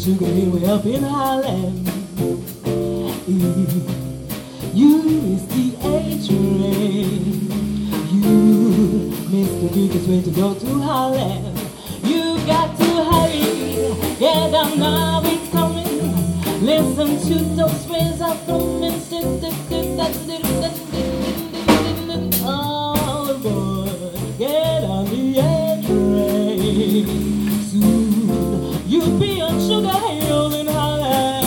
Sugar Hill way up in Harlem. You miss the A train. You miss the quickest way to go to Harlem. You got to hurry, get down now, it's coming. Listen to those ways I'm coming. Oh boy, get on the A train. Soon you'll be on Sugar Hill in Harlem.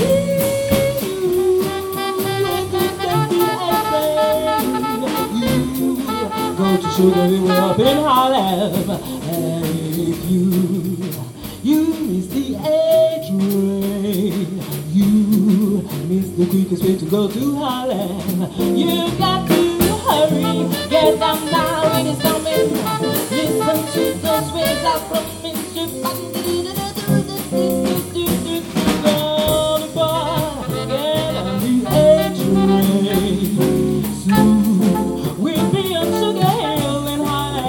Go to Sugar Hill up in Harlem. And if you miss the A train, you miss the quickest way to go to Harlem. You got to hurry, get down now, it is coming. Listen to those ways I promise you. Get on the A train. Soon we'll be on Sugar Hill in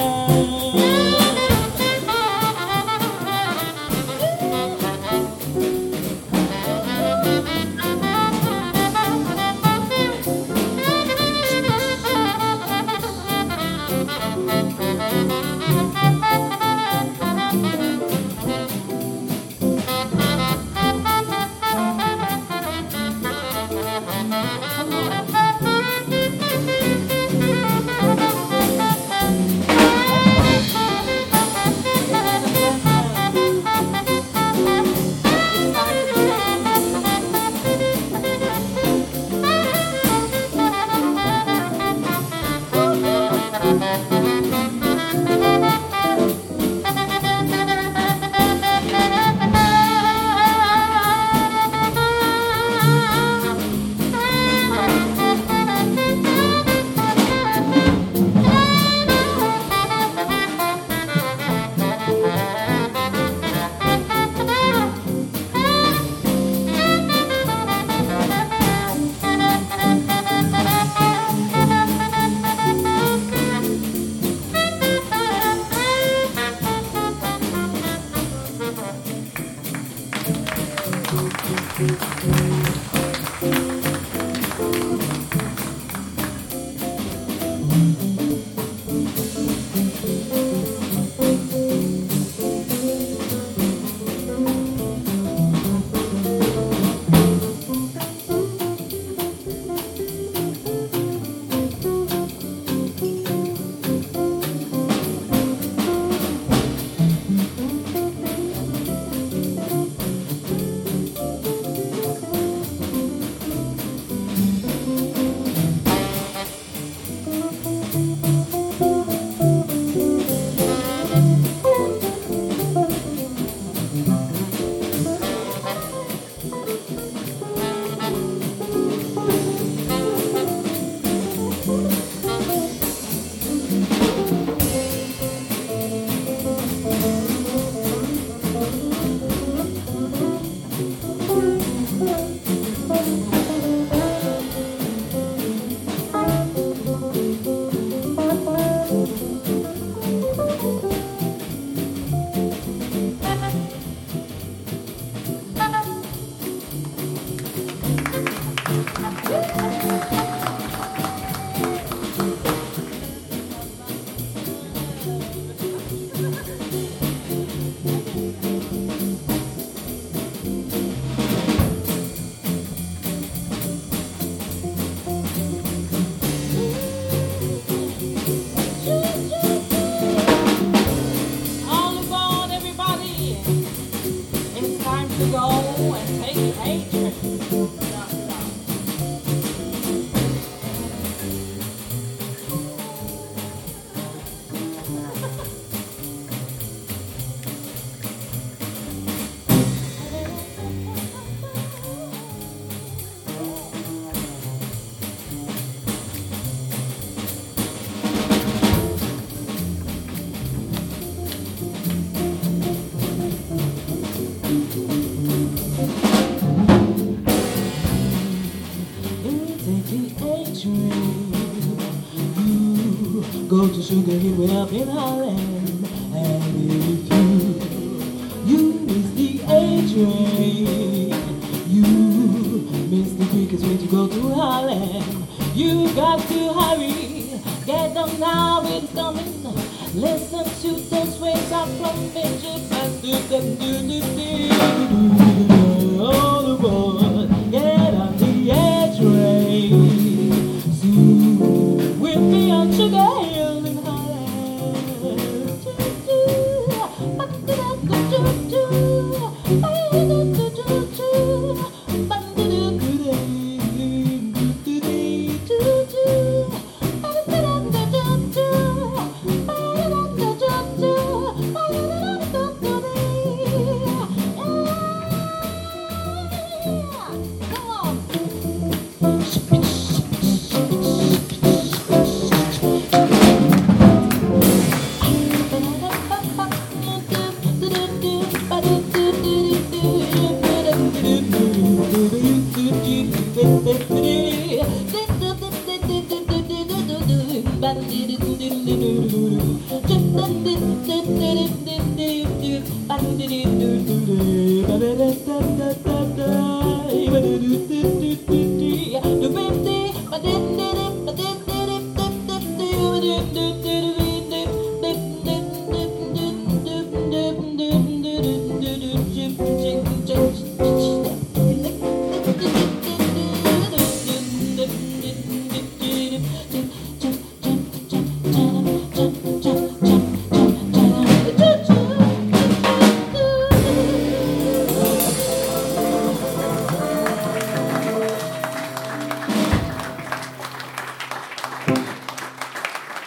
Go to Sugar Hill way up in Harlem. And if you miss the A train, train. You miss the quickest way to go to Harlem. You got to hurry, get on now, it's coming. Listen to those waves up from Benjamin. All the boys get on the air train. Soon we'll be on Sugar Hill in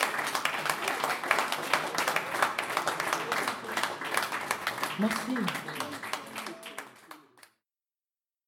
Merci.